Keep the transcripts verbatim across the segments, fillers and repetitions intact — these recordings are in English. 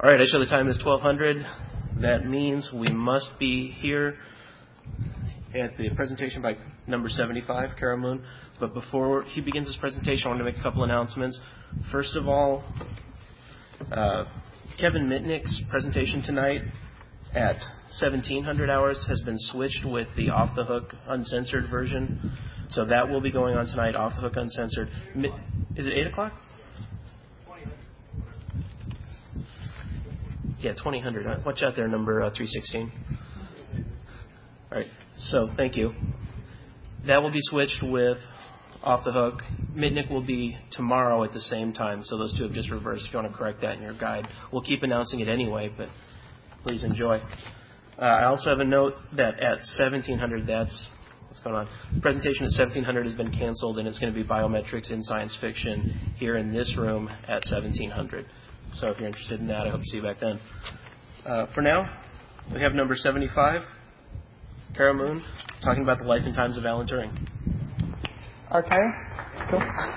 All right, I show the time is twelve hundred. That means we must be here at the presentation by number seventy-five, Kara Moon. But before he begins his presentation, I want to make a couple announcements. First of all, uh, Kevin Mitnick's presentation tonight at seventeen hundred hours has been switched with the Off the Hook Uncensored version. So that will be going on tonight, Off the Hook Uncensored. Is it eight o'clock? Yeah, twenty hundred. Watch out there, number uh, three sixteen. All right, so thank you. That will be switched with Off the Hook. Mitnick will be tomorrow at the same time, so those two have just reversed. If you want to correct that in your guide. We'll keep announcing it anyway, but please enjoy. Uh, I also have a note that at seventeen hundred, that's what's going on. The presentation at seventeen hundred has been canceled, and it's going to be Biometrics in Science Fiction here in this room at seventeen hundred. So if you're interested in that, I hope to see you back then. Uh, for now, we have number seventy-five, Kara Moon, talking about the life and times of Alan Turing. Okay, cool.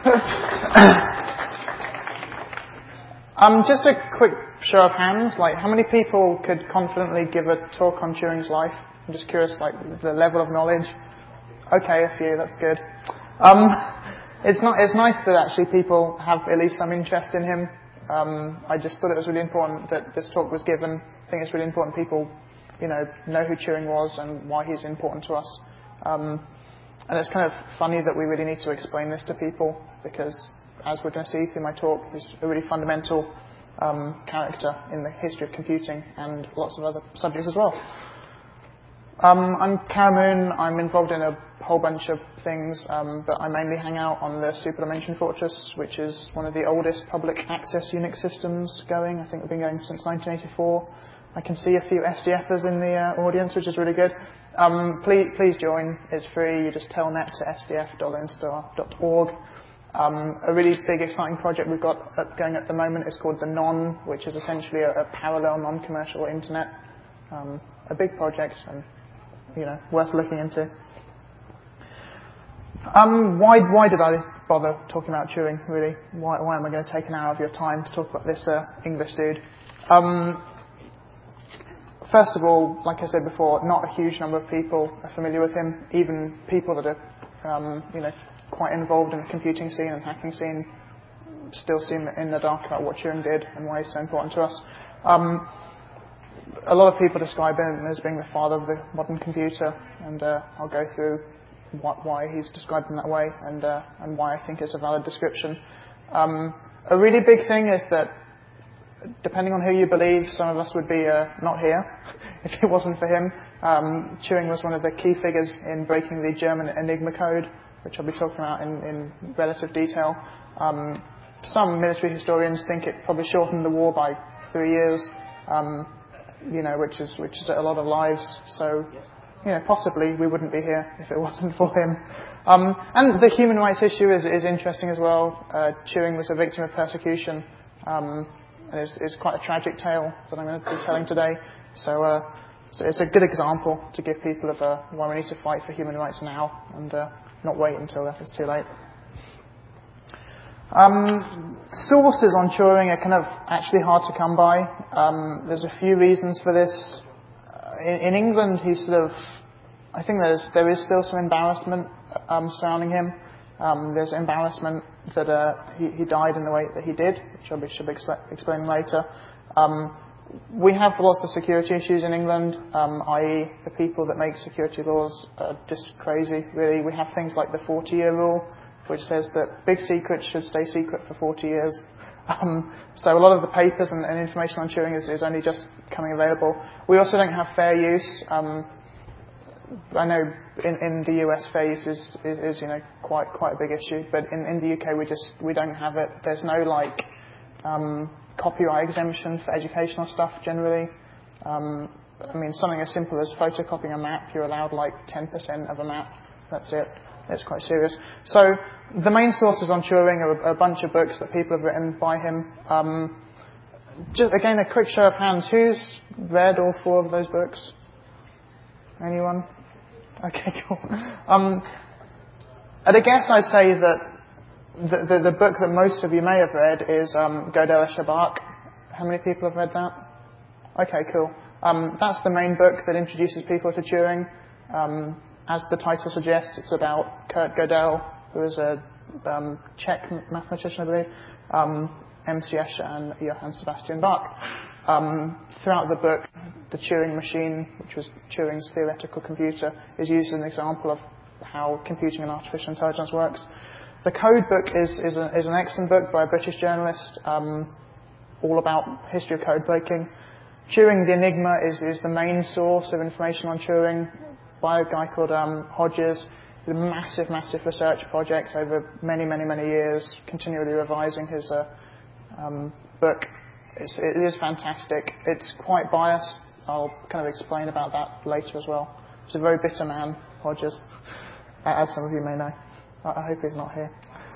um, just a quick show of hands. Like, how many people could confidently give a talk on Turing's life? I'm just curious, like, the level of knowledge. Okay, a few. That's good. Um, it's not. It's nice that actually people have at least some interest in him. Um, I just thought it was really important that this talk was given. I think it's really important people, you know, know who Turing was and why he's important to us. Um, and it's kind of funny that we really need to explain this to people because, as we're going to see through my talk, he's a really fundamental um, character in the history of computing and lots of other subjects as well. Um, I'm Kara Moon. I'm involved in a whole bunch of things, um, but I mainly hang out on the Superdimension Fortress, which is one of the oldest public access Unix systems going. I think we've been going since nineteen eighty-four. I can see a few S D Fers in the uh, audience, which is really good. Um, please, please join. It's free. You just telnet to s d f dot instar dot org. Um, a really big, exciting project we've got going at the moment is called the Non, which is essentially a, a parallel, non-commercial internet. Um, a big project and, you know, worth looking into. Um, why, why did I bother talking about Turing, really? Why, why am I going to take an hour of your time to talk about this uh, English dude? Um, first of all, like I said before, not a huge number of people are familiar with him. Even people that are, um, you know, quite involved in the computing scene and hacking scene still seem in the dark about what Turing did and why he's so important to us. Um, a lot of people describe him as being the father of the modern computer, and uh, I'll go through what, why he's described in that way and uh, and why I think it's a valid description. Um, a really big thing is that, depending on who you believe, some of us would be uh, not here if it wasn't for him. Um, Turing was one of the key figures in breaking the German Enigma code, which I'll be talking about in, in relative detail. Um, some military historians think it probably shortened the war by three years. Um, you know, which is which is a lot of lives. So, you know, possibly we wouldn't be here if it wasn't for him. Um, and the human rights issue is, is interesting as well. Uh, Turing was a victim of persecution, um, and it's, it's quite a tragic tale that I'm going to be telling today. So, uh, so it's a good example to give people of uh, why we need to fight for human rights now and uh, not wait until it's too late. Um, sources on Turing are kind of actually hard to come by. Um, there's a few reasons for this. Uh, in, in England, he's sort of, I think there's there is still some embarrassment um, surrounding him. Um, there's embarrassment that uh, he, he died in the way that he did, which I should be explaining later. Um, we have lots of security issues in England, um, that is the people that make security laws are just crazy, really. We have things like the forty-year rule, which says that big secrets should stay secret for forty years. Um, so a lot of the papers and, and information on Turing is, is only just coming available. We also don't have fair use. Um, I know in, in the U S fair use is, is, is you know quite quite a big issue, but in, in the U K we just we don't have it. There's no like um, copyright exemption for educational stuff generally. Um, I mean, something as simple as photocopying a map, you're allowed like ten percent of a map. That's it. It's quite serious. So the main sources on Turing are a, a bunch of books that people have written by him. Um, just again, a quick show of hands. Who's read all four of those books? Anyone? Okay, cool. Um, at a guess, I'd say that the, the, the book that most of you may have read is um, Gödel Escher Bach, How many people have read that? Okay, cool. Um, that's the main book that introduces people to Turing. Um, as the title suggests, it's about Kurt Gödel, who is a um, Czech mathematician, I believe, um, M C Escher and Johann Sebastian Bach. Um, throughout the book, the Turing machine, which was Turing's theoretical computer, is used as an example of how computing and artificial intelligence works. The code book is, is, a, is an excellent book by a British journalist, um, all about history of code breaking. Turing, the Enigma, is, is the main source of information on Turing by a guy called um, Hodges. He did a massive, massive research project over many, many, many years, continually revising his uh, um, book. It's, it is fantastic. It's quite biased. I'll kind of explain about that later as well. He's a very bitter man, Hodges, as some of you may know. I, I hope he's not here.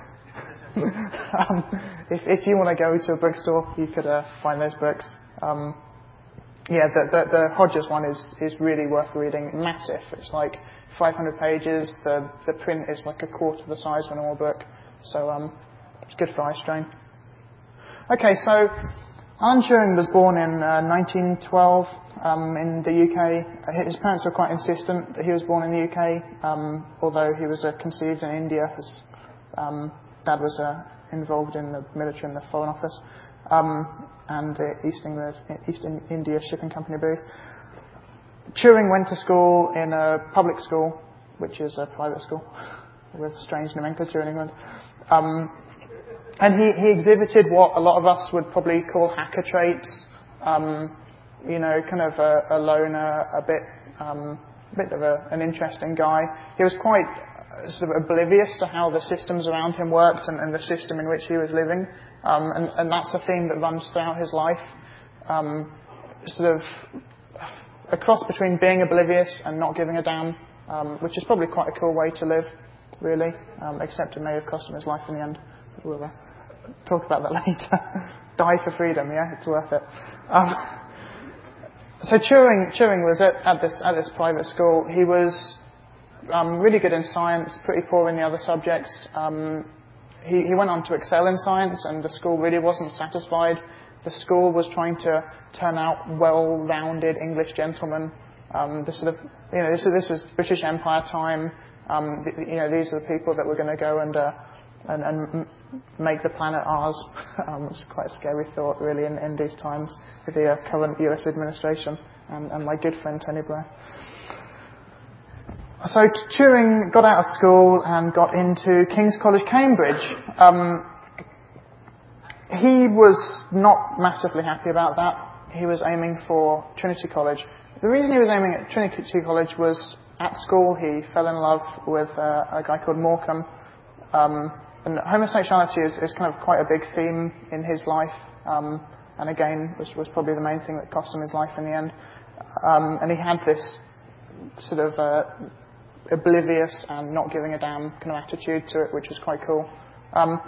um, if, if you want to go to a bookstore, you could uh, find those books. Um, Yeah, the, the, the Hodges one is, is really worth reading. Massive. It's like five hundred pages. The the print is like a quarter the size of a normal book. So um, it's good for eye strain. Okay, so Alan Turing was born in uh, nineteen twelve um, in the U K. His parents were quite insistent that he was born in the U K, um, although he was uh, conceived in India. His um, dad was uh, involved in the military and the Foreign Office. Um, and the East England, East India Shipping Company booth. Turing went to school in a public school, which is a private school, with strange nomenclature in England. Um, and he, he exhibited what a lot of us would probably call hacker traits. Um, you know, kind of a, a loner, a bit, um, a bit of a, an interesting guy. He was quite uh, sort of oblivious to how the systems around him worked and, and the system in which he was living. Um, and, and that's a theme that runs throughout his life, um, sort of a cross between being oblivious and not giving a damn, um, which is probably quite a cool way to live, really, um, except it may have cost him his life in the end. We'll uh, talk about that later. Die for freedom, yeah, it's worth it. Um, so Turing, Turing was at, at this at this private school. He was um, really good in science, pretty poor in the other subjects. Um, He, he went on to excel in science, and the school really wasn't satisfied. The school was trying to turn out well-rounded English gentlemen. Um, this sort of, you know, this, this was British Empire time. Um, the, you know, these are the people that were going to go and uh, and, and make the planet ours. um, it's quite a scary thought, really, in, in these times with the uh, current U S administration and, and my good friend Tony Blair. So Turing got out of school and got into King's College, Cambridge. Um, he was not massively happy about that. He was aiming for Trinity College. The reason he was aiming at Trinity College was at school he fell in love with uh, a guy called Morecambe. Um, and homosexuality is, is kind of quite a big theme in his life. Um, and again, was, was probably the main thing that cost him his life in the end. Um, and he had this sort of uh, oblivious and not giving a damn kind of attitude to it, which was quite cool. Um,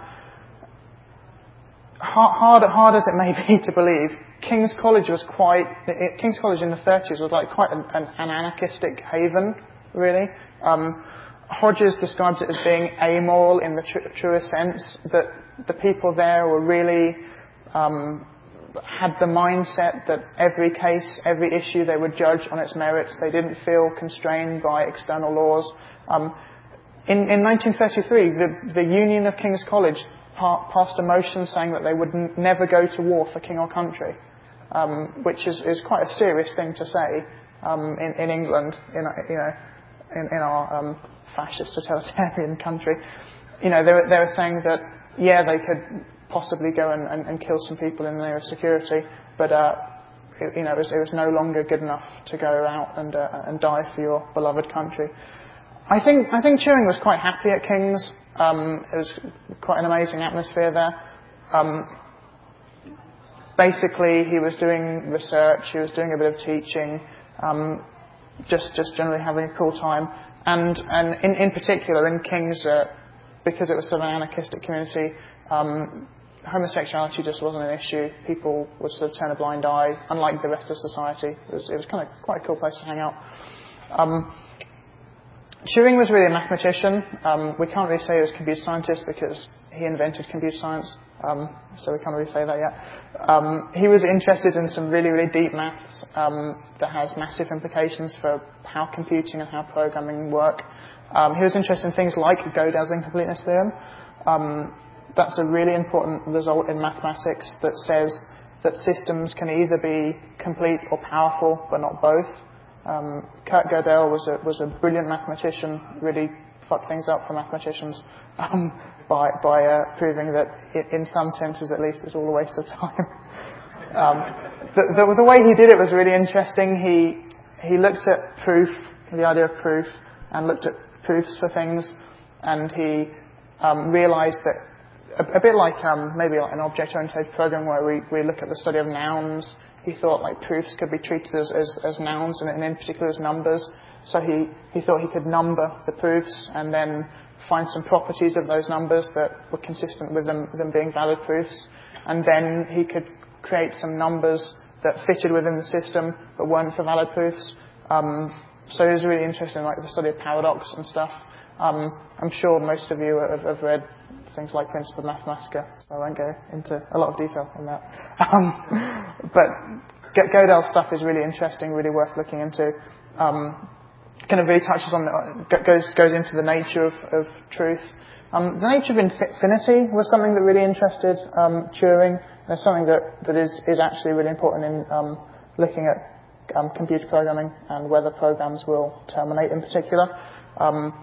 hard, hard as it may be to believe, King's College was quite, it, King's College in the thirties was like quite an, an, an anarchistic haven, really. Um, Hodges describes it as being amoral in the tr- truest sense, that the people there were really um, had the mindset that every case, every issue they would judge on its merits. They didn't feel constrained by external laws. Um, in, in nineteen thirty-three, the, the Union of King's College pa- passed a motion saying that they would n- never go to war for king or country, um, which is, is quite a serious thing to say um, in, in England, in, you know, in, in our um, fascist totalitarian country. You know, they were, they were saying that, yeah, they could possibly go and, and, and kill some people in the name of security, but uh, it, you know, it was, it was no longer good enough to go out and uh, and die for your beloved country. I think I think Turing was quite happy at King's. Um, it was quite an amazing atmosphere there. Um, basically, he was doing research, he was doing a bit of teaching, um, just just generally having a cool time. And and in, in particular in King's, uh, because it was sort of an anarchistic community, um, homosexuality just wasn't an issue. People would sort of turn a blind eye, unlike the rest of society. It was, it was kind of quite a cool place to hang out. Um, Turing was really a mathematician. Um, we can't really say he was a computer scientist because he invented computer science, um, so we can't really say that yet. Um, he was interested in some really, really deep maths um, that has massive implications for how computing and how programming work. Um, he was interested in things like Gödel's incompleteness theorem. Um, that's a really important result in mathematics that says that systems can either be complete or powerful, but not both. Um, Kurt Gödel was a, was a brilliant mathematician, really fucked things up for mathematicians um, by, by uh, proving that it, in some senses at least it's all a waste of time. um, the, the, the way he did it was really interesting. He, he looked at proof, the idea of proof, and looked at proofs for things, and he um, realized that a, a bit like um, maybe like an object-oriented program where we, we look at the study of nouns. He thought like proofs could be treated as, as, as nouns and, and in particular as numbers. So he, he thought he could number the proofs and then find some properties of those numbers that were consistent with them, them being valid proofs. And then he could create some numbers that fitted within the system but weren't for valid proofs. Um, so he was really interested in like the study of paradox and stuff. Um, I'm sure most of you have, have read things like Principia Mathematica, so I won't go into a lot of detail in that. Um, but Gödel's stuff is really interesting, really worth looking into. Um, kind of really touches on, the, goes goes into the nature of, of truth. Um, the nature of infinity was something that really interested um, Turing, and it's something that, that is, is actually really important in um, looking at um, computer programming and whether programs will terminate in particular. Um,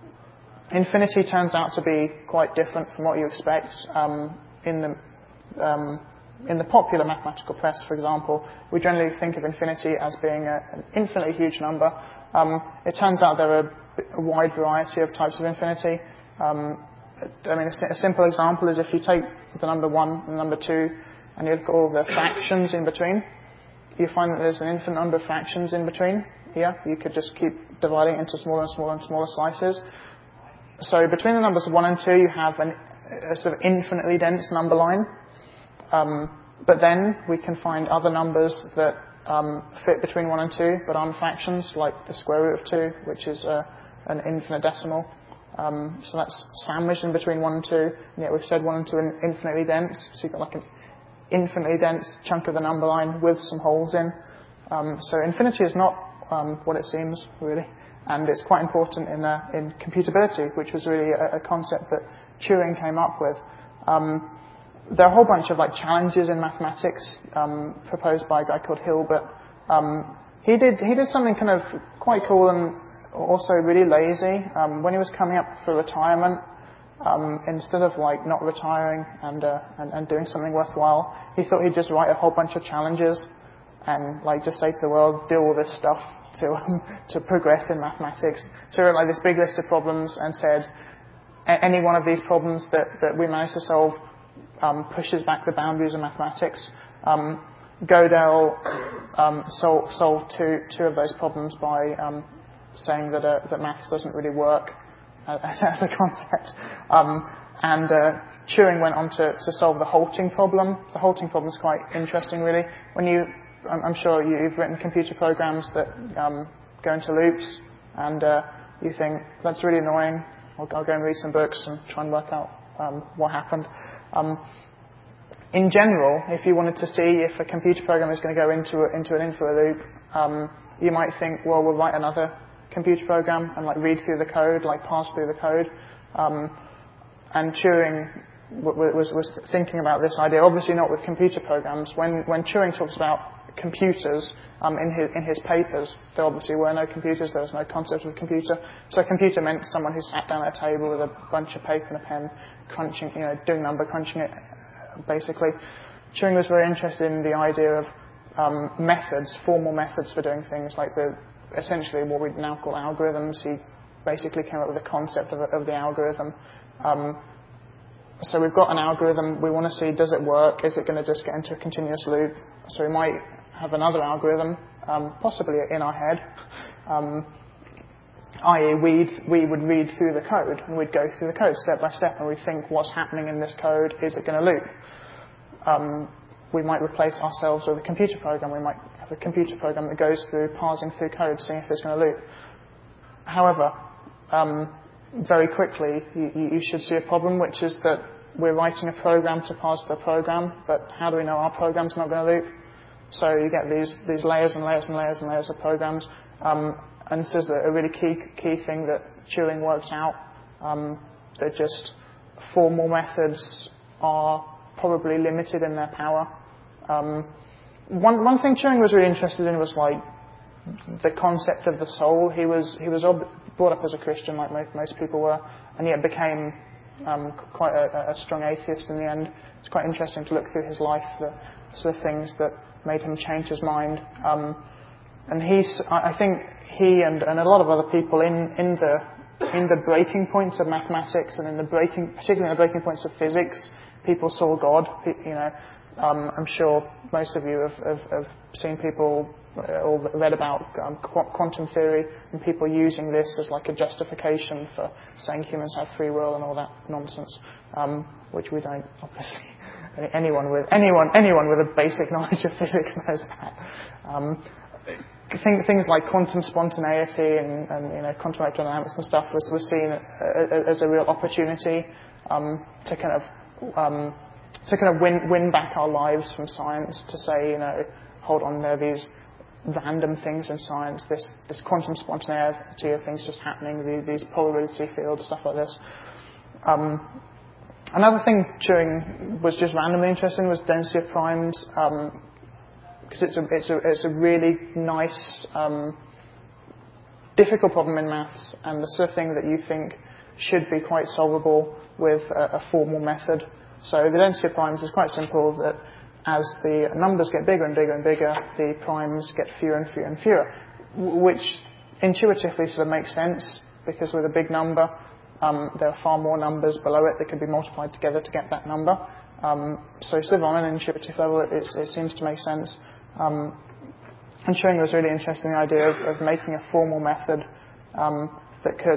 Infinity turns out to be quite different from what you expect. Um, in the um, in the popular mathematical press, for example, we generally think of infinity as being a, an infinitely huge number. Um, it turns out there are a wide variety of types of infinity. Um, I mean, a, a simple example is if you take the number one and the number two, and you look at all the fractions in between, you find that there's an infinite number of fractions in between. Yeah, you could just keep dividing into smaller and smaller and smaller slices. So between the numbers one and two, you have an, a sort of infinitely dense number line. Um, but then we can find other numbers that um, fit between one and two, but aren't fractions, like the square root of two, which is uh, an infinitesimal. Um, so that's sandwiched in between one and two. And yet we've said one and two are infinitely dense. So you've got like an infinitely dense chunk of the number line with some holes in. Um, so infinity is not um, what it seems, really. And it's quite important in, uh, in computability, which was really a, a concept that Turing came up with. Um, there are a whole bunch of like challenges in mathematics um, proposed by a guy called Hilbert. Um, he did he did something kind of quite cool and also really lazy. Um, when he was coming up for retirement, um, instead of like not retiring and, uh, and and doing something worthwhile, he thought he'd just write a whole bunch of challenges and like just say to the world, do all this stuff to um, to progress in mathematics. So he wrote like this big list of problems and said, any one of these problems that, that we manage to solve um, pushes back the boundaries of mathematics. Um, Gödel um, sol- solved two two of those problems by um, saying that uh, that maths doesn't really work uh, as a concept. Um, and uh, Turing went on to, to solve the halting problem. The halting problem is quite interesting, really. When you I'm sure you've written computer programs that um, go into loops, and uh, you think, that's really annoying. I'll, I'll go and read some books and try and work out um, what happened. Um, in general, if you wanted to see if a computer program is going to go into, a, into an infinite loop, um, you might think, well, we'll write another computer program and like read through the code, like pass through the code. Um, and Turing w- was, was thinking about this idea, obviously not with computer programs. When, when Turing talks about computers um, in his in his papers, there obviously were no computers. There was no concept of a computer. So a computer meant someone who sat down at a table with a bunch of paper and a pen, crunching, you know, doing number crunching it, basically. Turing was very interested in the idea of um, methods, formal methods for doing things, like the essentially what we now call algorithms. He basically came up with the concept of, of the algorithm. Um, so we've got an algorithm. We want to see, does it work? Is it going to just get into a continuous loop? So we might have another algorithm, um, possibly in our head, um, that is we'd, we would read through the code, and we'd go through the code step by step, and we'd think, what's happening in this code? Is it going to loop? Um, we might replace ourselves with a computer program. We might have a computer program that goes through parsing through code, seeing if it's going to loop. However, um, very quickly you, you should see a problem, which is that we're writing a program to parse the program, but how do we know our program's not going to loop? So you get these, these layers and layers and layers and layers of programs. Um, and this is a, a really key, key thing that Turing worked out, um, that just formal methods are probably limited in their power. Um, one, one thing Turing was really interested in was like the concept of the soul. He was, he was ob- brought up as a Christian, like most, most people were, and yet became um, quite a, a strong atheist in the end. It's quite interesting to look through his life, the sort of things that made him change his mind. Um, and he's, I think he and, and a lot of other people in, in the in the breaking points of mathematics and in the breaking, particularly in the breaking points of physics, people saw God. You know, um, I'm sure most of you have, have, have seen people or read about um, quantum theory and people using this as like a justification for saying humans have free will and all that nonsense, um, which we don't, obviously. Anyone with anyone anyone with a basic knowledge of physics knows that. Um, think, things like quantum spontaneity and, and you know quantum electrodynamics and stuff was, was seen as a real opportunity um, to kind of um, to kind of win win back our lives from science. To say, you know, hold on, there are these random things in science, this this quantum spontaneity of things just happening, these probability fields, stuff like this. Um, Another thing Turing was just randomly interested in was density of primes, because um, it's a it's a it's a really nice, um, difficult problem in maths, and the sort of thing that you think should be quite solvable with a, a formal method. So the density of primes is quite simple. That as the numbers get bigger and bigger and bigger, the primes get fewer and fewer and fewer, which intuitively sort of makes sense because with a big number, Um, there are far more numbers below it that can be multiplied together to get that number. Um, so sort of on an intuitive level, it, it seems to make sense. Um, and Turing was really interested in the idea of, of making a formal method um, that could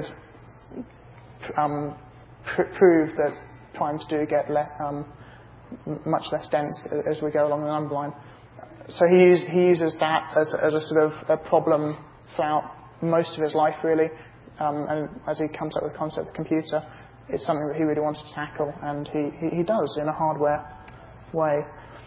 um, pr- prove that primes do get le- um, much less dense as we go along the number line. So he, use, he uses that as, as a sort of a problem throughout most of his life, really. Um, and as he comes up with the concept of the computer, it's something that he really wanted to tackle, and he, he, he does in a hardware way.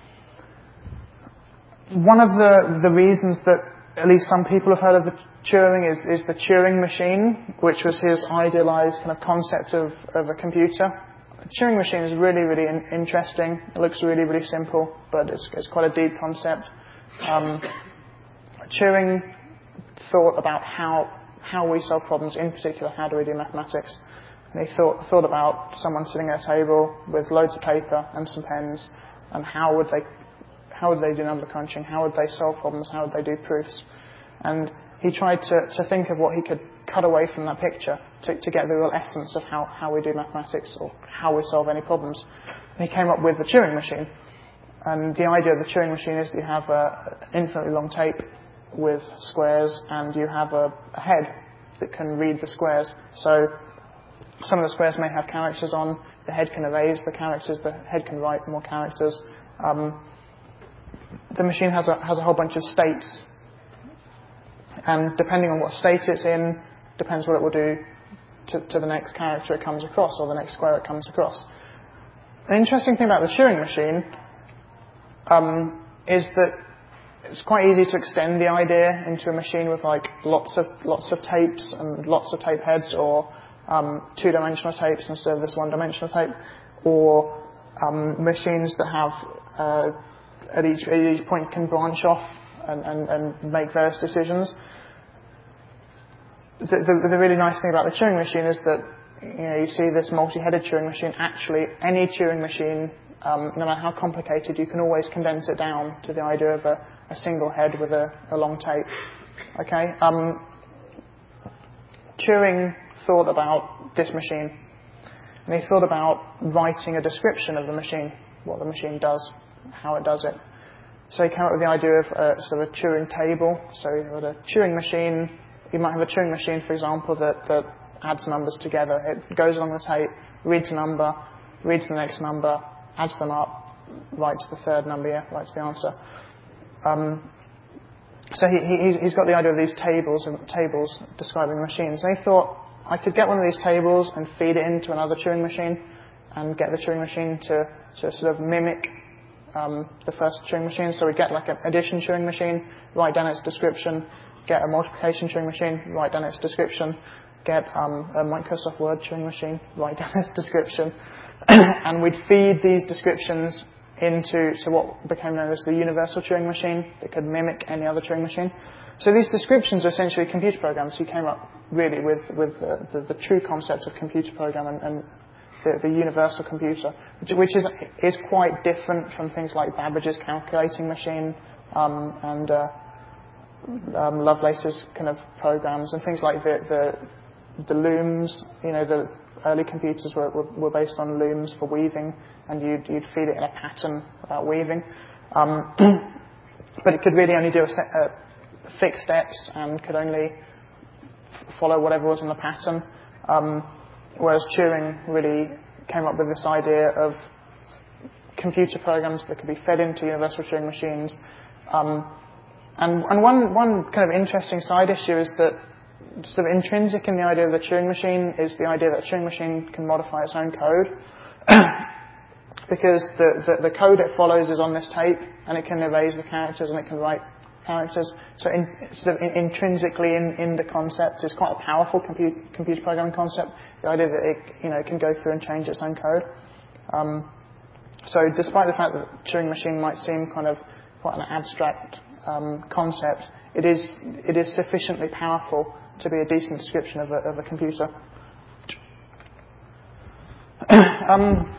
One of the, the reasons that at least some people have heard of the Turing is, is the Turing machine, which was his idealized kind of concept of, of a computer. The Turing machine is really, really in, interesting. It looks really, really simple, but it's, it's quite a deep concept. Um, Turing thought about how how we solve problems, in particular, how do we do mathematics. And he thought, thought about someone sitting at a table with loads of paper and some pens, and how would they, how would they do number crunching, how would they solve problems, how would they do proofs. And he tried to, to think of what he could cut away from that picture to, to get the real essence of how, how we do mathematics or how we solve any problems. And he came up with the Turing machine. And the idea of the Turing machine is that you have an infinitely long tape with squares, and you have a, a head that can read the squares. So some of the squares may have characters on, the head can erase the characters, the head can write more characters. Um, the machine has a, has a whole bunch of states, and depending on what state it's in, depends what it will do to, to the next character it comes across, or the next square it comes across. An interesting thing about the Turing machine um, is that it's quite easy to extend the idea into a machine with like lots of lots of tapes and lots of tape heads, or um, two-dimensional tapes instead of this one-dimensional tape, or um, machines that have uh, at each at each point can branch off and, and, and make various decisions. The, the, the really nice thing about the Turing machine is that you know you see this multi-headed Turing machine. Actually, any Turing machine, um, no matter how complicated, you can always condense it down to the idea of a a single head with a, a long tape. Okay. Um, Turing thought about this machine, and he thought about writing a description of the machine, what the machine does, how it does it. So he came up with the idea of a, sort of a Turing table. So with a Turing machine, you might have a Turing machine, for example, that, that adds numbers together. It goes along the tape, reads a number, reads the next number, adds them up, writes the third number, yeah, writes the answer. Um, so he, he, he's got the idea of these tables and tables describing machines. And he thought, I could get one of these tables and feed it into another Turing machine and get the Turing machine to, to sort of mimic um, the first Turing machine. So we get like an addition Turing machine, write down its description, get a multiplication Turing machine, write down its description, get um, a Microsoft Word Turing machine, write down its description, and we'd feed these descriptions into to what became known as the universal Turing machine that could mimic any other Turing machine. So these descriptions are essentially computer programs. You came up really with, with the, the, the true concept of computer program and, and the, the universal computer, which, which is, is quite different from things like Babbage's calculating machine um, and uh, um, Lovelace's kind of programs and things like the, the, the looms. You know, the early computers were, were, were based on looms for weaving, and you'd, you'd feed it in a pattern about weaving. Um, but it could really only do a set, uh, fixed steps and could only f- follow whatever was in the pattern. Um, whereas Turing really came up with this idea of computer programs that could be fed into universal Turing machines. Um, and and one, one kind of interesting side issue is that sort of intrinsic in the idea of the Turing machine is the idea that a Turing machine can modify its own code. Because the, the, the code it follows is on this tape, and it can erase the characters and it can write characters. So in, sort of in, intrinsically in, in the concept is quite a powerful compute, computer programming concept. The idea that it, you know, it can go through and change its own code. Um, so despite the fact that the Turing machine might seem kind of quite an abstract um, concept, it is it is sufficiently powerful to be a decent description of a, of a computer. um,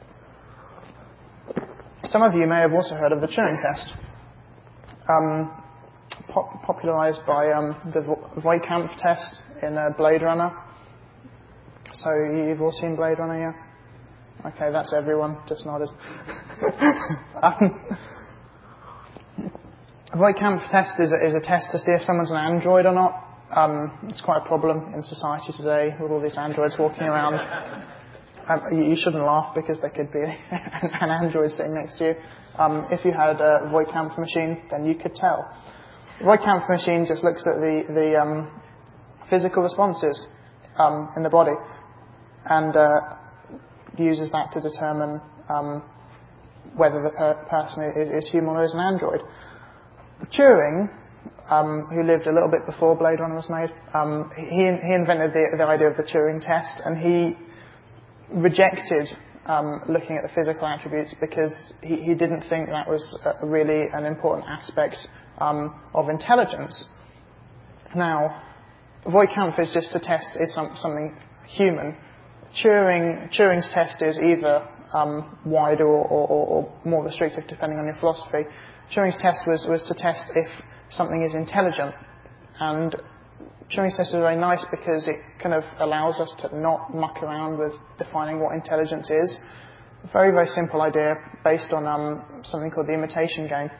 some of you may have also heard of the Turing test. Um, pop- popularized by um, the Voigt-Kampff test in uh, Blade Runner. So you've all seen Blade Runner, yeah? Okay, that's everyone, just nodded. um, Voigt-Kampff test is a, is a test to see if someone's an android or not. Um, it's quite a problem in society today with all these androids walking around. Um, you, you shouldn't laugh because there could be an android sitting next to you. Um, if you had a Voigt-Kampff machine, then you could tell. The Voigt-Kampff machine just looks at the, the um, physical responses um, in the body and uh, uses that to determine um, whether the per- person is, is human or is an android. Turing, um, who lived a little bit before Blade Runner was made, um, he, he invented the, the idea of the Turing test, and he rejected um, looking at the physical attributes because he, he didn't think that was a, really an important aspect um, of intelligence. Now, Voigt-Kampff is just a test, is some, something human. Turing, Turing's test is either um, wider or, or, or more restrictive, depending on your philosophy. Turing's test was, was to test if something is intelligent, and Turing's test is very nice because it kind of allows us to not muck around with defining what intelligence is. A very, very simple idea based on um, something called the imitation game.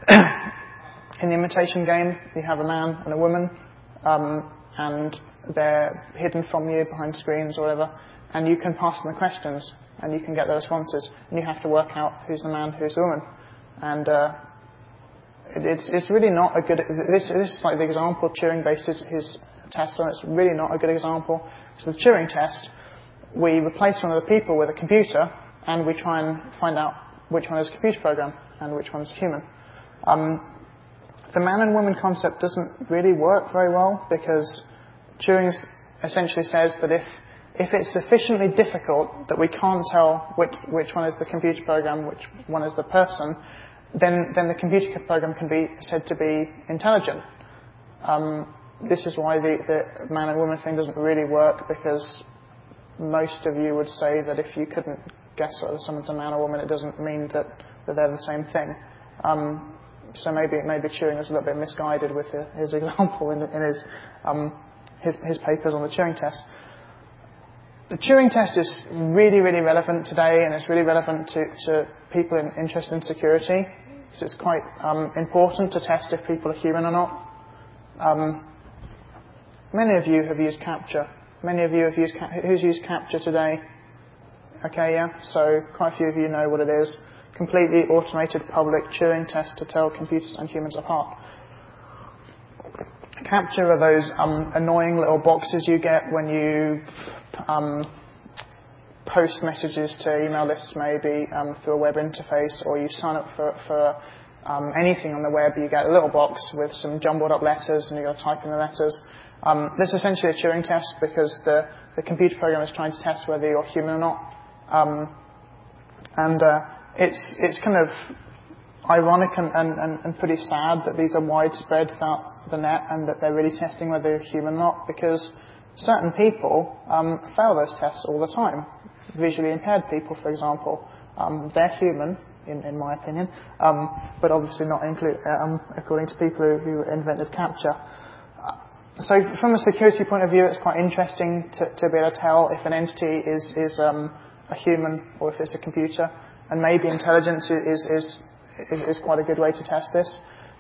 In the imitation game, you have a man and a woman, um, and they're hidden from you behind screens or whatever, and you can pass them the questions, and you can get the responses, and you have to work out who's the man, who's the woman. And uh, It's, it's really not a good... This, this is like the example Turing based his, his test on. It's really not a good example. So the Turing test, we replace one of the people with a computer, and we try and find out which one is a computer program and which one is human. Um, the man and woman concept doesn't really work very well because Turing essentially says that if if it's sufficiently difficult that we can't tell which, which one is the computer program, which one is the person, then, then the computer program can be said to be intelligent. Um, this is why the, the man and woman thing doesn't really work, because most of you would say that if you couldn't guess whether someone's a man or woman, it doesn't mean that, that they're the same thing. Um, so maybe maybe Turing was a little bit misguided with the, his example in, in his, um, his his papers on the Turing test. The Turing test is really, really relevant today, and it's really relevant to, to people in, interested in security. So it's quite um, important to test if people are human or not. Um, many of you have used CAPTCHA. Many of you have used... Who's used CAPTCHA today? Okay, yeah. So quite a few of you know what it is. Completely automated public Turing test to tell computers and humans apart. CAPTCHA are those um, annoying little boxes you get when you um, post messages to email lists, maybe um, through a web interface, or you sign up for, for um, anything on the web. You get a little box with some jumbled up letters, and you've got to type in the letters. Um, this is essentially a Turing test because the, the computer program is trying to test whether you're human or not. Um, and uh, it's it's kind of ironic and, and, and pretty sad that these are widespread throughout the net and that they're really testing whether you're human or not, because certain people um, fail those tests all the time. Visually impaired people, for example. Um, they're human, in, in my opinion, um, but obviously not include, um, according to people who, who invented CAPTCHA. Uh, so from a security point of view, it's quite interesting to, to be able to tell if an entity is, is um, a human or if it's a computer. And maybe intelligence is, is is quite a good way to test this.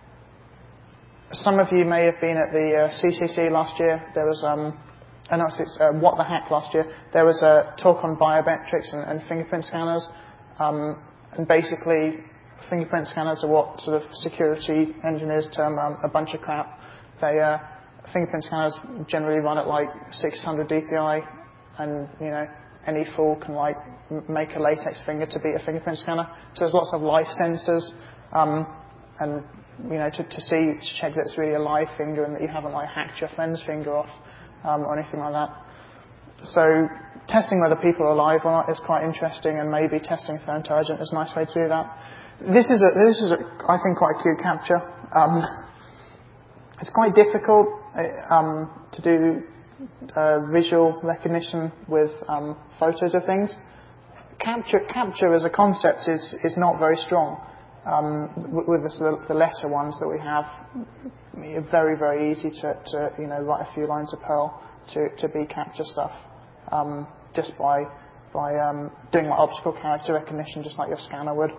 Some of you may have been at the uh, C C C last year. There was, um, uh, no, uh, What the Hack last year. There was a talk on biometrics and, and fingerprint scanners. Um, and basically, fingerprint scanners are what sort of security engineers term um, a bunch of crap. They, uh, fingerprint scanners generally run at like six hundred D P I, and you know, any fool can like make a latex finger to beat a fingerprint scanner. So there's lots of live sensors, um, and you know, to, to see, to check that it's really a live finger and that you haven't like hacked your friend's finger off, um, or anything like that. So testing whether people are alive or not is quite interesting, and maybe testing if they're intelligent is a nice way to do that. This is a, this is a, I think, quite a cute CAPTCHA. Um, it's quite difficult um, to do Uh, visual recognition with um, photos of things. CAPTCHA, CAPTCHA as a concept is, is not very strong. Um, with, with the, the letter ones that we have, very, very easy to, to you know, write a few lines of Perl to, to be CAPTCHA stuff, um, just by, by um, doing like optical character recognition, just like your scanner would.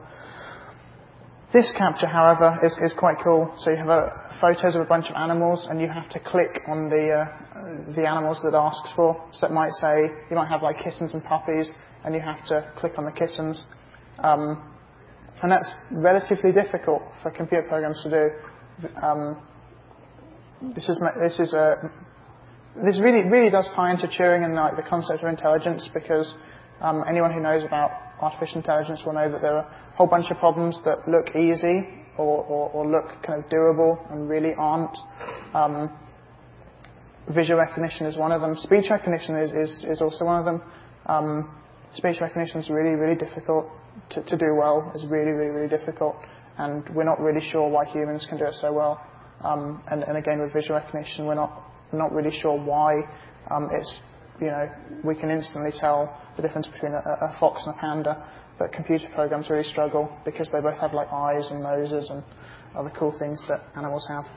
This CAPTCHA, however, is, is quite cool. So you have a, photos of a bunch of animals, and you have to click on the uh, the animals that it asks for. So it might say, you might have like kittens and puppies, and you have to click on the kittens. Um, and that's relatively difficult for computer programs to do. Um, this is this is a this really really does tie into Turing and like the concept of intelligence, because um, anyone who knows about artificial intelligence will know that there are a whole bunch of problems that look easy or, or, or look kind of doable and really aren't. Um, visual recognition is one of them. Speech recognition is, is, is also one of them. Um, speech recognition is really, really difficult to, to do well. It's really, really, really difficult. And we're not really sure why humans can do it so well. Um, and, and again, with visual recognition, we're not, not really sure why um, it's, you know, we can instantly tell the difference between a, a fox and a panda. But computer programs really struggle because they both have like eyes and noses and other cool things that animals have.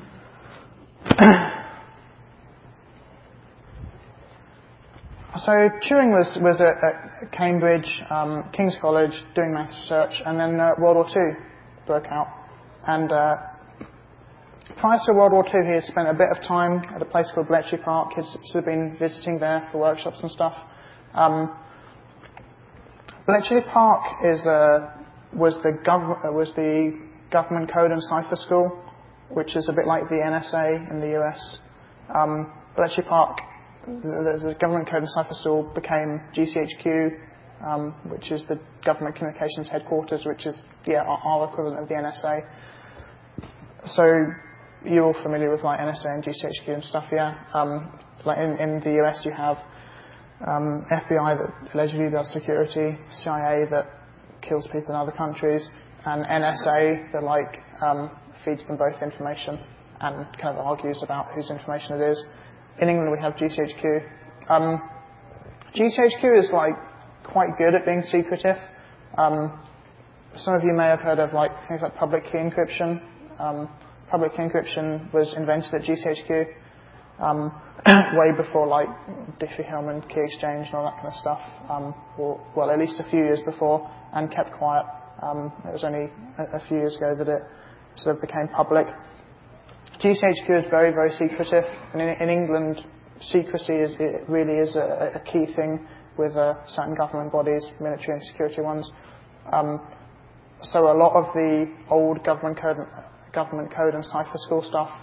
So Turing was, was at, at Cambridge, um, King's College, doing maths research, and then uh, World War Two broke out. And uh, prior to World War Two, he had spent a bit of time at a place called Bletchley Park. He'd sort of been visiting there for workshops and stuff. Um, Bletchley Park is, uh, was, the gov- was the Government Code and Cipher School, which is a bit like the N S A in the U S. Um, Bletchley Park, the, the Government Code and Cipher School became G C H Q, um, which is the Government Communications Headquarters, which is yeah, our, our equivalent of the N S A. So you're all familiar with like N S A and G C H Q and stuff, yeah? Um, like in, in the U S you have Um, F B I that allegedly does security, C I A that kills people in other countries, and N S A that like um, feeds them both information and kind of argues about whose information it is. In England we have G C H Q. Um, G C H Q is like quite good at being secretive. Um, some of you may have heard of like things like public key encryption. Um, public key encryption was invented at G C H Q. Um, way before like Diffie-Hellman key exchange and all that kind of stuff, um, or, well, at least a few years before, and kept quiet. Um, it was only a, a few years ago that it sort of became public. G C H Q is very, very secretive, and in, in England, secrecy is it really is a, a key thing with uh, certain government bodies, military and security ones. Um, so a lot of the old government code, government code and cipher school stuff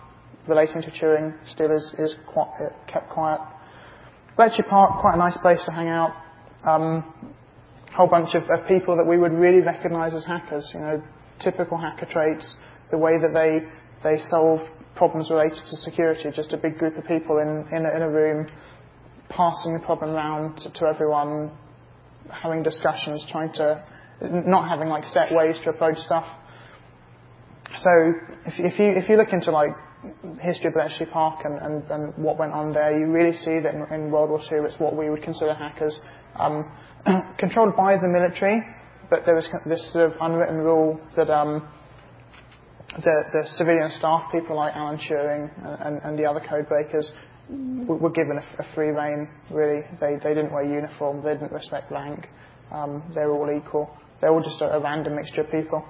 relating to Turing still is, is quite, kept quiet. Bletchley Park, quite a nice place to hang out. Um, whole bunch of, of people that we would really recognise as hackers. You know, typical hacker traits, the way that they they solve problems related to security. Just a big group of people in in a, in a room, passing the problem around to, to everyone, having discussions, trying to not having like set ways to approach stuff. So if, if you if you look into like history of Bletchley Park and, and, and what went on there, you really see that in, in World War Two it's what we would consider hackers, um, controlled by the military, but there was this sort of unwritten rule that um, the, the civilian staff, people like Alan Turing and, and, and the other code breakers, were given a, a free rein. Really, they they didn't wear uniform, they didn't respect rank, um, they were all equal. They're all just a, a random mixture of people.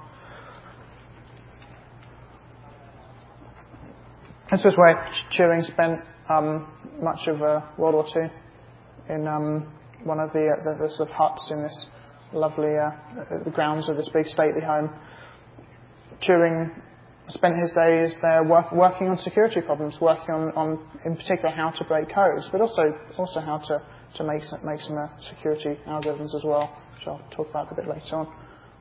This was where Turing spent um, much of uh, World War Two, in um, one of the, uh, the, the sort of huts in this lovely uh, the grounds of this big stately home. Turing spent his days there work, working on security problems, working on, on, in particular, how to break codes, but also also how to, to make some, make some uh, security algorithms as well, which I'll talk about a bit later on.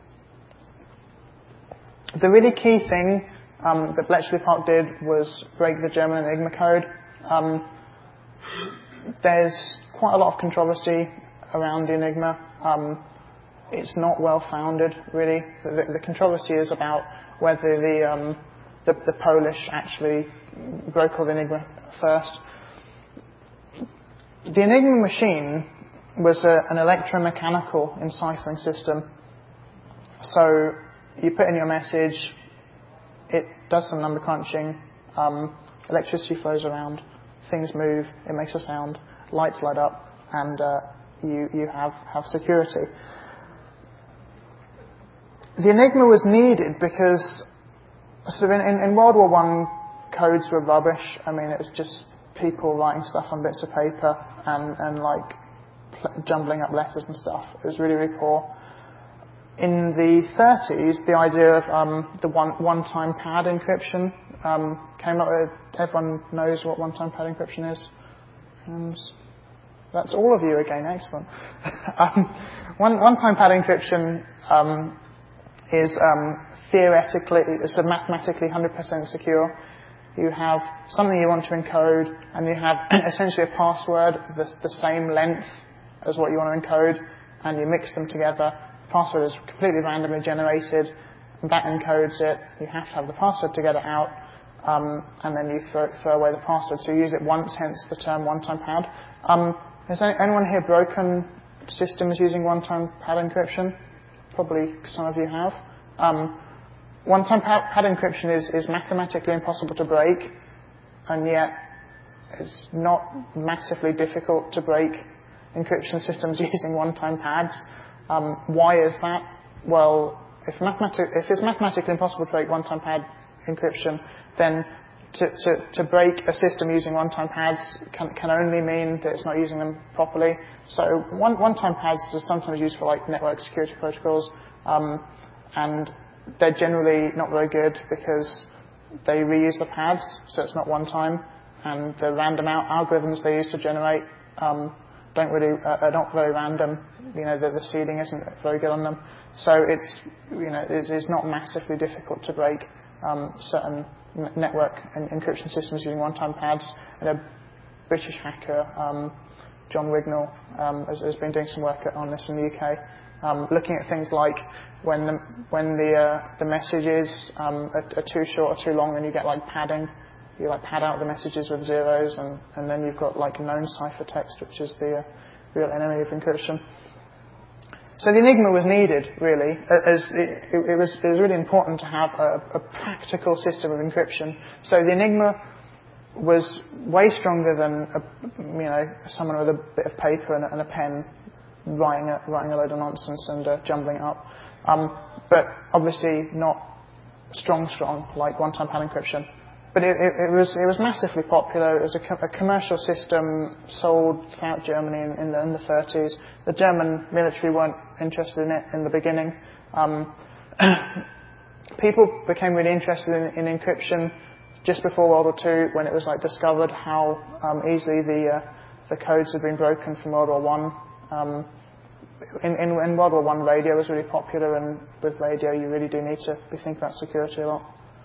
The really key thing Um, that Bletchley Park did was break the German Enigma code. Um, there's quite a lot of controversy around the Enigma. Um, it's not well founded, really. The, the, the controversy is about whether the, um, the the Polish actually broke all the Enigma first. The Enigma machine was a, an electromechanical enciphering system. So you put in your message. It does some number crunching, um, electricity flows around, things move, it makes a sound, lights light up, and uh, you you have, have security. The Enigma was needed because sort of in, in, in World War One, codes were rubbish. I mean, it was just people writing stuff on bits of paper and, and like pl- jumbling up letters and stuff. It was really, really poor. In the thirties, the idea of um, the one, one-time pad encryption um, came up with. Everyone knows what one-time pad encryption is. And that's all of you again. Excellent. um, one, one-time pad encryption um, is um, theoretically, it's a mathematically one hundred percent secure. You have something you want to encode, and you have essentially a password that's the same length as what you want to encode, and you mix them together. Password is completely randomly generated, and that encodes it. You have to have the password to get it out, um, and then you throw, throw away the password. So you use it once, hence the term one-time pad. Um, has any, anyone here broken systems using one-time pad encryption? Probably some of you have. Um, one-time pad, pad encryption is, is mathematically impossible to break, and yet it's not massively difficult to break encryption systems using one-time pads. Um, why is that? Well, if, mathematic, if it's mathematically impossible to break one-time pad encryption, then to, to, to break a system using one-time pads can, can only mean that it's not using them properly. So one, one-time pads are sometimes used for like network security protocols, um, and they're generally not very good because they reuse the pads, so it's not one time, and the random out algorithms they use to generate um, don't really uh, are not very random. You know, the, the seeding isn't very good on them. So it's, you know, it is not massively difficult to break um, certain n- network and encryption systems using one-time pads. And a British hacker, um, John Wignall, um, has, has been doing some work on this in the U K, um, looking at things like when the, when the, uh, the messages um, are, are too short or too long, and you get like padding. You like pad out the messages with zeros, and, and then you've got like known ciphertext, which is the uh, real enemy of encryption. So the Enigma was needed, really, as it, it, it was it was really important to have a, a practical system of encryption. So the Enigma was way stronger than a, you know someone with a bit of paper and a, and a pen writing a, writing a load of nonsense and uh, jumbling it up, um, but obviously not strong, strong like one-time pad encryption. But it, it, it was it was massively popular. It was a, co- a commercial system sold throughout Germany in, in, the, in the thirties. The German military weren't interested in it in the beginning. Um, people became really interested in, in encryption just before World War Two, when it was like discovered how um, easily the uh, the codes had been broken from World War One. Um, in, in, in World War One, radio was really popular, and with radio, you really do need to be thinking about security a lot.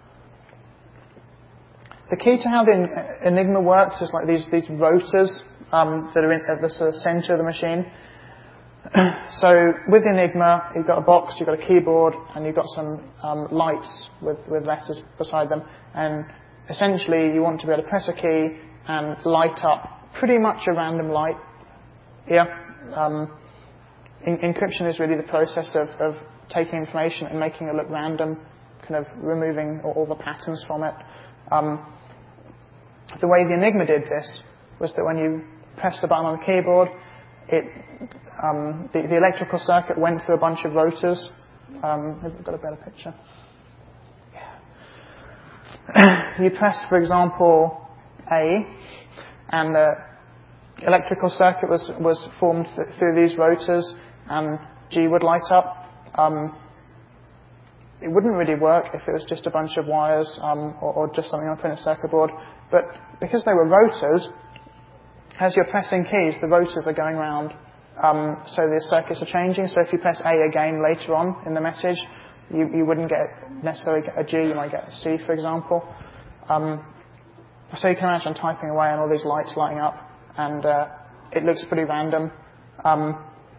The key to how the Enigma works is like these these rotors um, that are in, at the sort of center of the machine. So with Enigma, you've got a box, you've got a keyboard, and you've got some um, lights with, with letters beside them. And essentially, you want to be able to press a key and light up pretty much a random light. Yeah. Um, in, encryption is really the process of, of taking information and making it look random, kind of removing all, all the patterns from it. Um, the way the Enigma did this was that when you pressed the button on the keyboard, it Um, the, the electrical circuit went through a bunch of rotors. Um, have we got a better picture? Yeah. You press, for example, A, and the electrical circuit was, was formed th- through these rotors, and G would light up. Um, it wouldn't really work if it was just a bunch of wires um, or, or just something on a printed circuit board. But because they were rotors, as you're pressing keys, the rotors are going around. Um, so the circuits are changing. So if you press A again later on in the message, you, you wouldn't get necessarily get a G, you might get a C, for example. Um, so you can imagine typing away and all these lights lighting up, and uh, it looks pretty random. Um,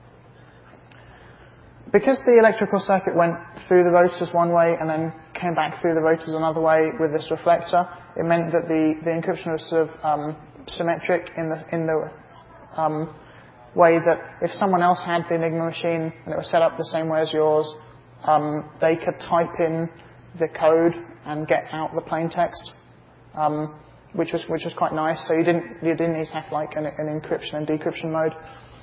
because the electrical circuit went through the rotors one way and then came back through the rotors another way with this reflector, it meant that the, the encryption was sort of um, symmetric in the in the um, way that if someone else had the Enigma machine and it was set up the same way as yours, um, they could type in the code and get out the plain text, um, which was which was quite nice. So you didn't you didn't need to have like an, an encryption and decryption mode.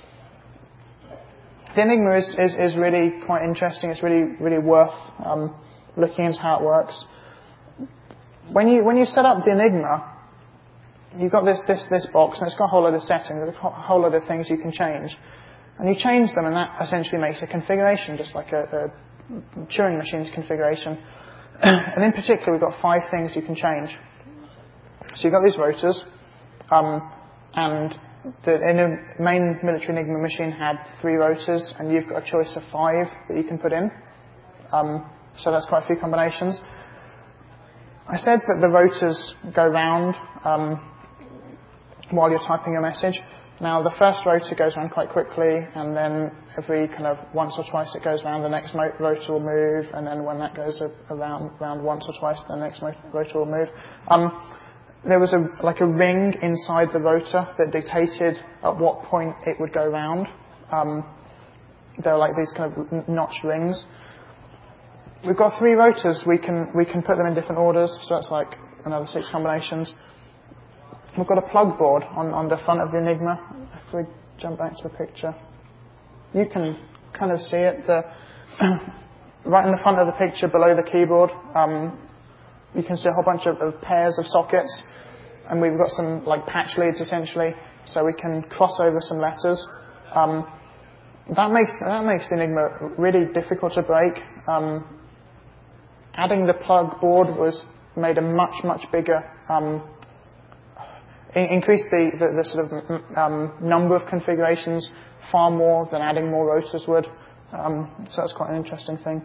The Enigma is, is, is really quite interesting. It's really really worth um, looking into how it works. When you when you set up the Enigma, you've got this, this, this box, and it's got a whole lot of settings, there's a whole lot of things you can change. And you change them, and that essentially makes a configuration, just like a, a Turing machine's configuration. And in particular, we've got five things you can change. So you've got these rotors, um, and the in a main military Enigma machine had three rotors, and you've got a choice of five that you can put in. Um, so that's quite a few combinations. I said that the rotors go round um, while you're typing a message. Now, the first rotor goes around quite quickly, and then every kind of once or twice it goes around, the next mo- rotor will move, and then when that goes around, around once or twice, the next mo- rotor will move. Um, there was a like a ring inside the rotor that dictated at what point it would go round. Um, there were like these kind of notched rings. We've got three rotors. We can we can put them in different orders, so that's like another six combinations. We've got a plug board on, on the front of the Enigma. If we jump back to the picture, you can kind of see it. The right in the front of the picture, below the keyboard, um, you can see a whole bunch of, of pairs of sockets, and we've got some like patch leads essentially, so we can cross over some letters. Um, that makes that makes the Enigma really difficult to break. Um, adding the plug board was made a much much bigger. Um, increased the, the, the sort of um, number of configurations far more than adding more rotors would. Um, so that's quite an interesting thing.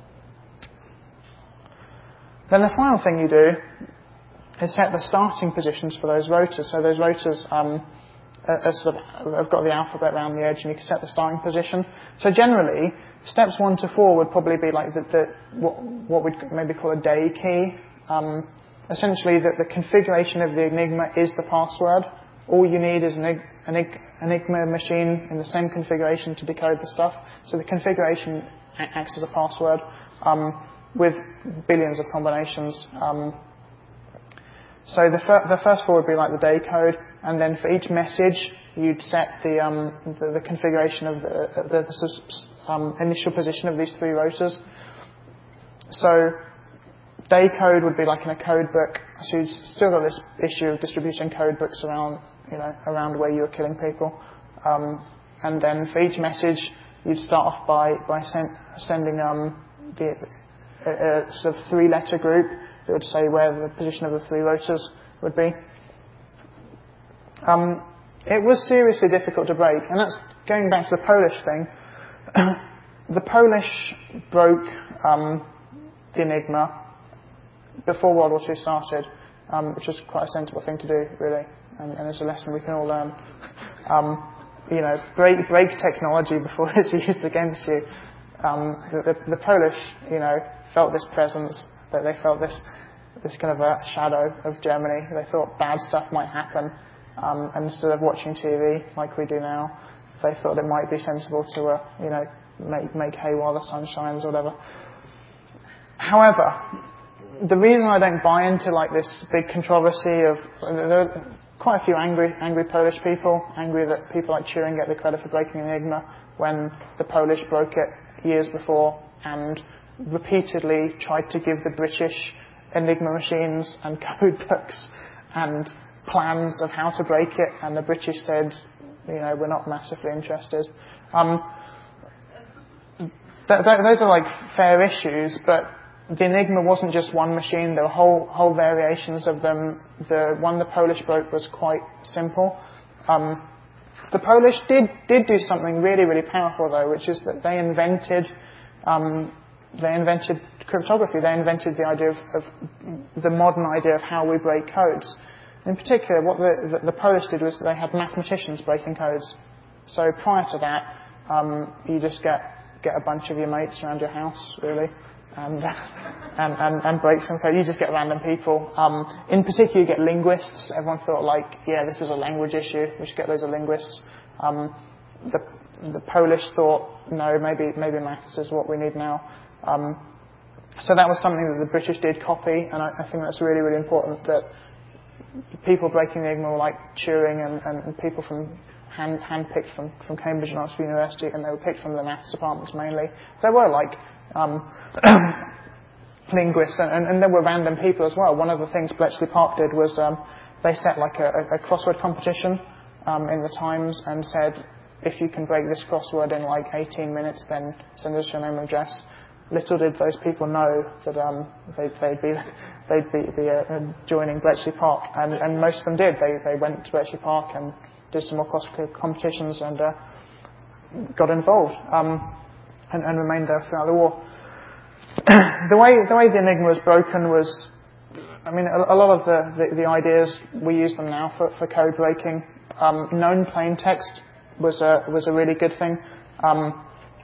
Then the final thing you do is set the starting positions for those rotors. So those rotors um, are, are sort of have got the alphabet around the edge, and you can set the starting position. So generally, steps one to four would probably be like the, the what, what we'd maybe call a day key. Um, Essentially, the, the configuration of the Enigma is the password. All you need is an Enigma machine in the same configuration to decode the stuff. So the configuration acts as a password um, with billions of combinations. Um, so the, fir- the first four would be like the day code, and then for each message, you'd set the um, the, the configuration of the, the, the um, initial position of these three rotors. So day code would be like in a code book. So you've still got this issue of distributing code books around, you know, around where you're killing people. Um, and then for each message, you'd start off by by send, sending um, the a, a sort of three-letter group that would say where the position of the three rotors would be. Um, it was seriously difficult to break, and that's going back to the Polish thing. The Polish broke um, the Enigma before World War Two started, um, which was quite a sensible thing to do, really, and, and it's a lesson we can all learn. Um, you know, break, break technology before it's used against you. Um, the, the, the Polish, you know, felt this presence, that they felt this this kind of a shadow of Germany. They thought bad stuff might happen, um, and instead of watching T V like we do now, they thought it might be sensible to, uh, you know, make make hay while the sun shines or whatever. However, the reason I don't buy into like this big controversy of there are quite a few angry angry Polish people, angry that people like Turing get the credit for breaking the Enigma when the Polish broke it years before and repeatedly tried to give the British Enigma machines and code books and plans of how to break it, and the British said, you know, we're not massively interested. Um, th- th- those are like fair issues, but the Enigma wasn't just one machine. There were whole whole variations of them. The one the Polish broke was quite simple. Um, the Polish did did do something really really powerful though, which is that they invented um, they invented cryptography. They invented the idea of, of the modern idea of how we break codes. In particular, what the, the, the Polish did was they had mathematicians breaking codes. So prior to that, um, you just get get a bunch of your mates around your house, really, and and, and, and break some code. You just get random people. Um, in particular, you get linguists. Everyone thought, like, yeah, this is a language issue. We should get loads of linguists. Um, the the Polish thought, no, maybe maybe maths is what we need now. Um, so that was something that the British did copy, and I, I think that's really really important that people breaking the Enigma were like Turing and, and, and people from hand handpicked from, from Cambridge and Oxford University, and they were picked from the maths departments mainly. There were like um, linguists, and, and, and there were random people as well. One of the things Bletchley Park did was um, they set like a, a crossword competition um, in the Times and said, if you can break this crossword in like eighteen minutes, then send us your name and address. Little did those people know that um, they'd, they'd be they'd be, be uh, joining Bletchley Park, and, and most of them did. They they went to Bletchley Park and did some more crossword competitions and uh, got involved um, and, and remained there throughout the war. the way the way the Enigma was broken was, I mean, a, a lot of the, the, the ideas we use them now for, for code breaking. Um, known plain text was a was a really good thing. Um,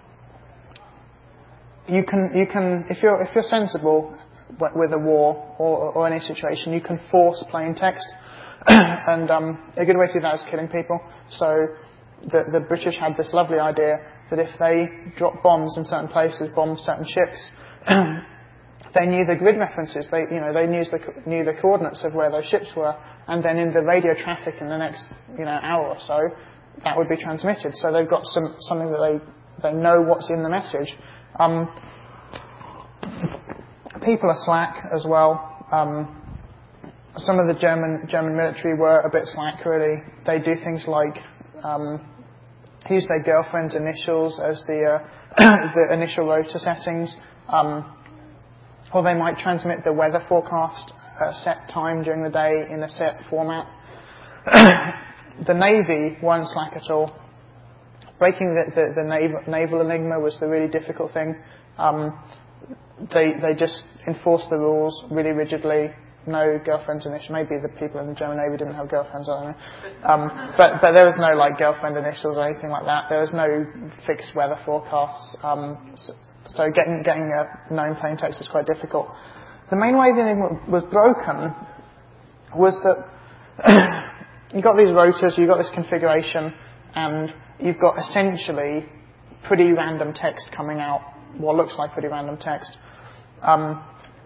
You can, you can, if you're, if you're sensible with a war or, or any situation, you can force plain text. and um, a good way to do that is killing people. So the, the British had this lovely idea that if they dropped bombs in certain places, bombed certain ships, they knew the grid references. They, you know, they knew the, knew the coordinates of where those ships were, and then in the radio traffic in the next, you know, hour or so, that would be transmitted. So they've got some something that they they know what's in the message. Um, people are slack as well. Um, some of the German German military were a bit slack, really. They do things like um, use their girlfriend's initials as the uh, the initial rotor settings, um, or they might transmit the weather forecast at a set time during the day in a set format. The Navy weren't slack at all. Breaking the, the, the naval, naval Enigma was the really difficult thing. Um, they they just enforced the rules really rigidly. No girlfriends initials. Maybe the people in the German Navy didn't have girlfriends, I don't know. Um, but but there was no like girlfriend initials or anything like that. There was no fixed weather forecasts. Um, so, so getting getting a known plain text was quite difficult. The main way the Enigma was broken was that you got these rotors, you got this configuration, and you've got essentially pretty random text coming out, what looks like pretty random text. Um,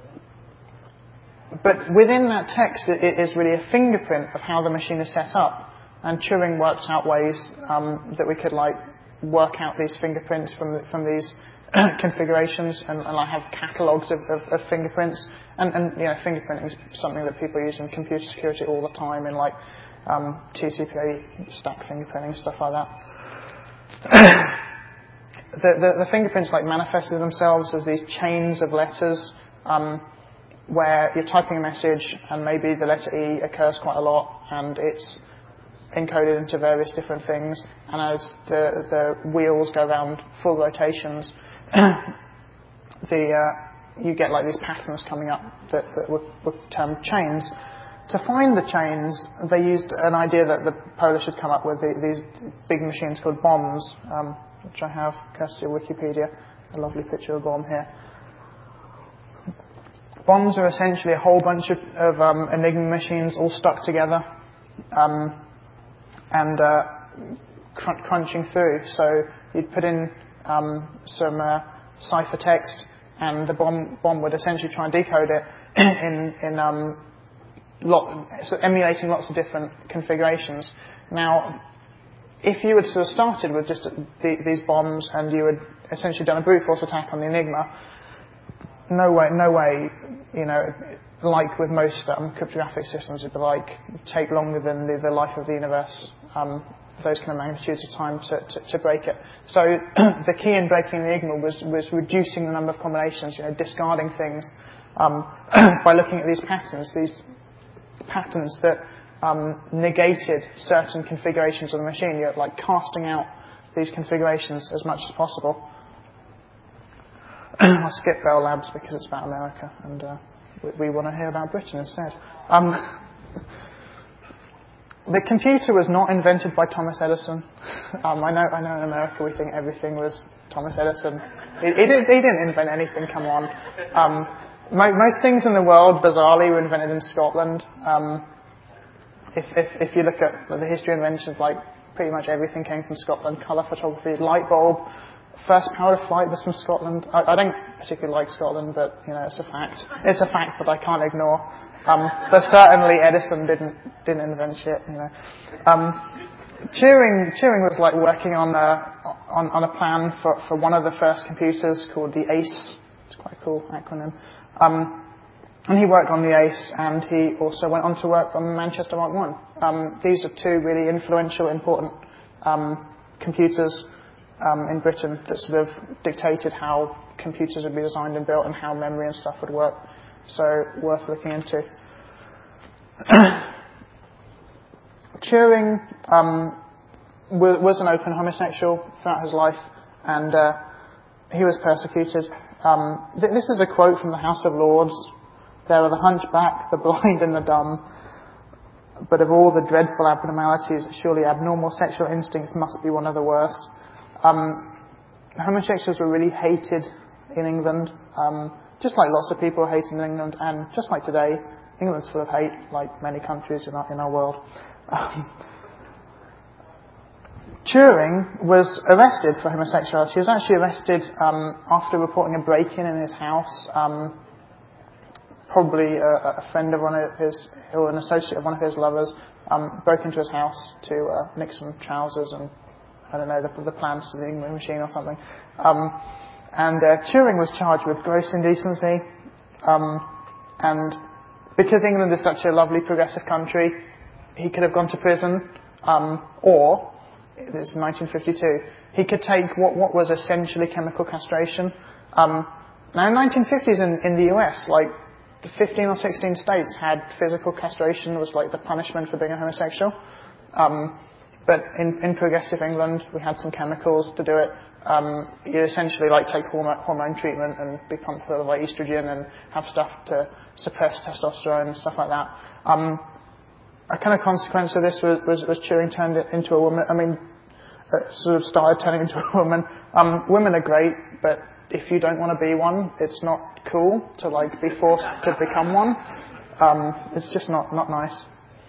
but within that text, it, it is really a fingerprint of how the machine is set up. And Turing worked out ways um, that we could like work out these fingerprints from the, from these configurations, and, and I have catalogues of, of, of fingerprints. And, and you know, fingerprinting is something that people use in computer security all the time, in like um, T C P A stack fingerprinting, stuff like that. the, the, the fingerprints like manifested themselves as these chains of letters. Um, where you're typing a message and maybe the letter E occurs quite a lot and it's encoded into various different things, and as the, the wheels go around full rotations, the uh, you get like these patterns coming up that, that were, were termed chains. To find the chains, they used an idea that the Polish had come up with, the, these big machines called bombs, um, which I have courtesy of Wikipedia, a lovely picture of a bomb here. Bombs are essentially a whole bunch of, of um, Enigma machines all stuck together. Um, and uh, cr- crunching through. So you'd put in um, some uh, cipher text, and the bomb bomb would essentially try and decode it in in um, lot, so emulating lots of different configurations. Now, if you had sort of started with just the, these bombs and you had essentially done a brute force attack on the Enigma, no way, no way, you know. Like with most um, cryptographic systems, it would like take longer than the, the life of the universe, um, those kind of magnitudes of time to, to, to break it. So the key in breaking the Enigma was, was reducing the number of combinations, you know, discarding things um, by looking at these patterns, these patterns that um, negated certain configurations of the machine. You're like casting out these configurations as much as possible. I'll skip Bell Labs because it's about America and. Uh, We, we want to hear about Britain instead. Um, the computer was not invented by Thomas Edison. Um, I know, I know. In America, we think everything was Thomas Edison. He, he, did, he didn't invent anything. Come on. Um, mo- most things in the world, bizarrely, were invented in Scotland. Um, if, if, if you look at the history of inventions, like pretty much everything came from Scotland. Colour photography, light bulb. First power of flight was from Scotland. I, I don't particularly like Scotland, but you know it's a fact. It's a fact that I can't ignore. Um, but certainly Edison didn't didn't invent shit. You know, um, Turing Turing was like working on a on, on a plan for, for one of the first computers called the ACE. It's quite a cool acronym. Um, and he worked on the ACE, and he also went on to work on Manchester Mark One. Um, these are two really influential, important um, computers. Um, in Britain that sort of dictated how computers would be designed and built and how memory and stuff would work. So worth looking into. Turing um, was, was an open homosexual throughout his life, and uh, he was persecuted. Um, th- this is a quote from the House of Lords. There are the hunchback, the blind and the dumb, but of all the dreadful abnormalities, surely abnormal sexual instincts must be one of the worst. Um, homosexuals were really hated in England, um, just like lots of people are hated in England, and just like today, England's full of hate, like many countries in our, in our world. Um, Turing was arrested for homosexuality. He was actually arrested um, after reporting a break-in in his house. Um, probably a, a friend of one of his, or an associate of one of his lovers, um, broke into his house to uh, nick some trousers and I don't know, the, the plans to the Enigma machine or something. Um, and uh, Turing was charged with gross indecency. Um, and because England is such a lovely, progressive country, he could have gone to prison. Um, or, this is nineteen fifty-two, he could take what, what was essentially chemical castration. Um, now, in the nineteen fifties in, in the U S, like, the fifteen or sixteen states had physical castration was like the punishment for being a homosexual. Um, But in, in progressive England, we had some chemicals to do it. Um, you essentially like take hormone, hormone treatment and be pumped full of like estrogen and have stuff to suppress testosterone and stuff like that. Um, a kind of consequence of this was, was, was Turing turned it into a woman. I mean, uh, sort of started turning into a woman. Um, women are great, but if you don't want to be one, it's not cool to like be forced to become one. Um, it's just not not nice.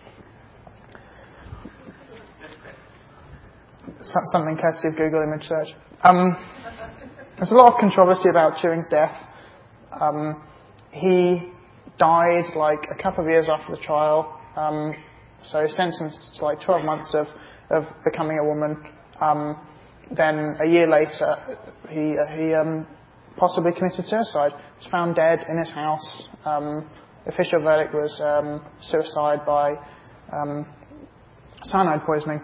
Something courtesy of Google image search. Um, there's a lot of controversy about Turing's death. Um, he died like a couple of years after the trial, um, so sentenced to like twelve months of, of becoming a woman. Um, then a year later, he he um, possibly committed suicide. He was found dead in his house. Um, the official verdict was um, suicide by um, cyanide poisoning.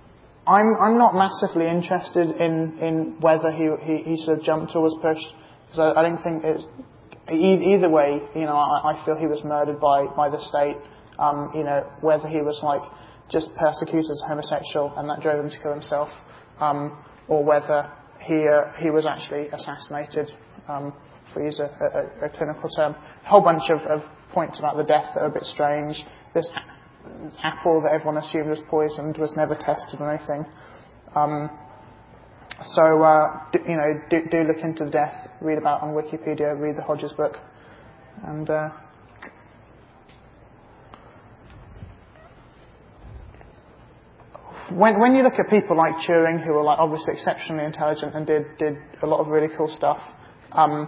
I'm I'm not massively interested in, in whether he, he he sort of jumped or was pushed. So I don't think it. Either way, you know, I, I feel he was murdered by by the state. Um, you know, whether he was like just persecuted as a homosexual and that drove him to kill himself, um, or whether he uh, he was actually assassinated. Um, if we use a, a, a clinical term, a whole bunch of, of points about the death that are a bit strange. This apple that everyone assumed was poisoned was never tested or anything. Um, so, uh, do, you know, do, do look into the death, read about it on Wikipedia, read the Hodges book, and uh, when when you look at people like Turing, who are like obviously exceptionally intelligent and did did a lot of really cool stuff, um,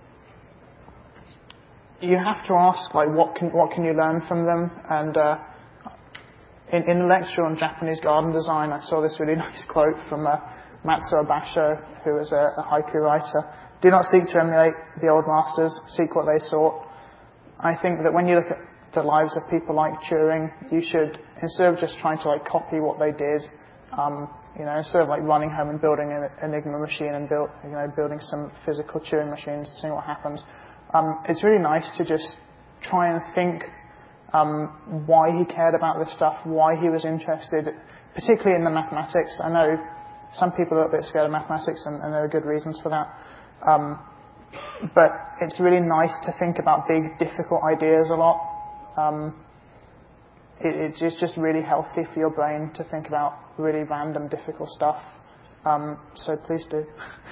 you have to ask like what can what can you learn from them? And uh, in in a lecture on Japanese garden design, I saw this really nice quote from uh, Matsuo Basho, who is a, a haiku writer. Do not seek to emulate the old masters, seek what they sought. I think that when you look at the lives of people like Turing, you should, instead of just trying to like copy what they did, um, you know, instead of like running home and building an Enigma machine and build, you know, building some physical Turing machines and seeing what happens, um, it's really nice to just try and think um, why he cared about this stuff, why he was interested, particularly in the mathematics. I know some people are a bit scared of mathematics, and, and there are good reasons for that. Um, but it's really nice to think about big, difficult ideas a lot. Um, it, it's just really healthy for your brain to think about really random, difficult stuff. Um, so please do.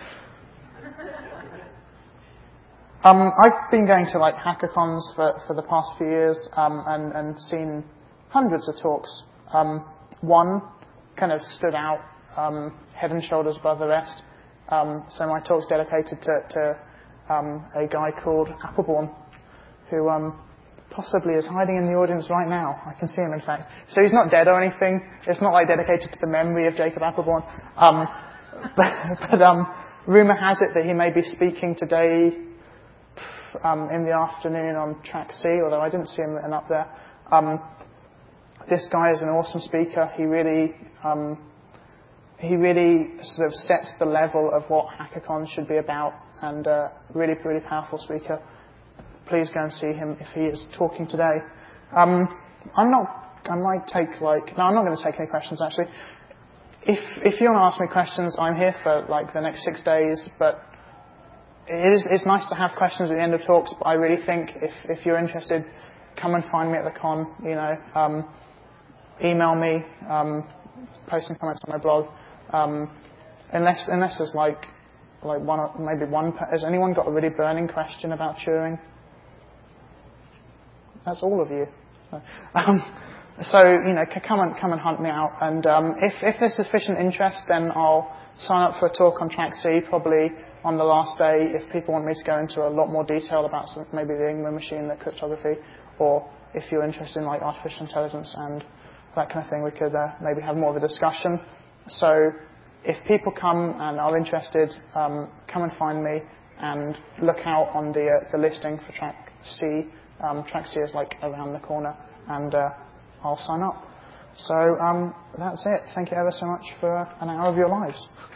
um, I've been going to like hackathons for, for the past few years um, and, and seen hundreds of talks. Um, one kind of stood out um, head and shoulders above the rest. Um, so my talk's dedicated to, to um, a guy called Applebaum, who um, possibly is hiding in the audience right now. I can see him, in fact. So he's not dead or anything. It's not like dedicated to the memory of Jacob Applebaum. Um, but but um, rumour has it that he may be speaking today um, in the afternoon on Track C, although I didn't see him written up there. Um, this guy is an awesome speaker. He really... Um, He really sort of sets the level of what hackathons should be about, and uh, really, really powerful speaker. Please go and see him if he is talking today. Um, I'm not. I might take like. No, I'm not going to take any questions actually. If if you want to ask me questions, I'm here for like the next six days. But it is it's nice to have questions at the end of talks. But I really think if if you're interested, come and find me at the con. You know, um, email me, um, post some comments on my blog. Um, unless unless there's like like one or maybe one. Has anyone got a really burning question about Turing? That's all of you. Um, so you know, come and come and hunt me out. And um, if if there's sufficient interest, then I'll sign up for a talk on Track C probably on the last day. If people want me to go into a lot more detail about some, maybe the Enigma machine, the cryptography, or if you're interested in like artificial intelligence and that kind of thing, we could uh, maybe have more of a discussion. So if people come and are interested, um, come and find me and look out on the uh, the listing for Track C. Um, Track C is like around the corner, and uh, I'll sign up. So um, that's it. Thank you ever so much for an hour of your lives.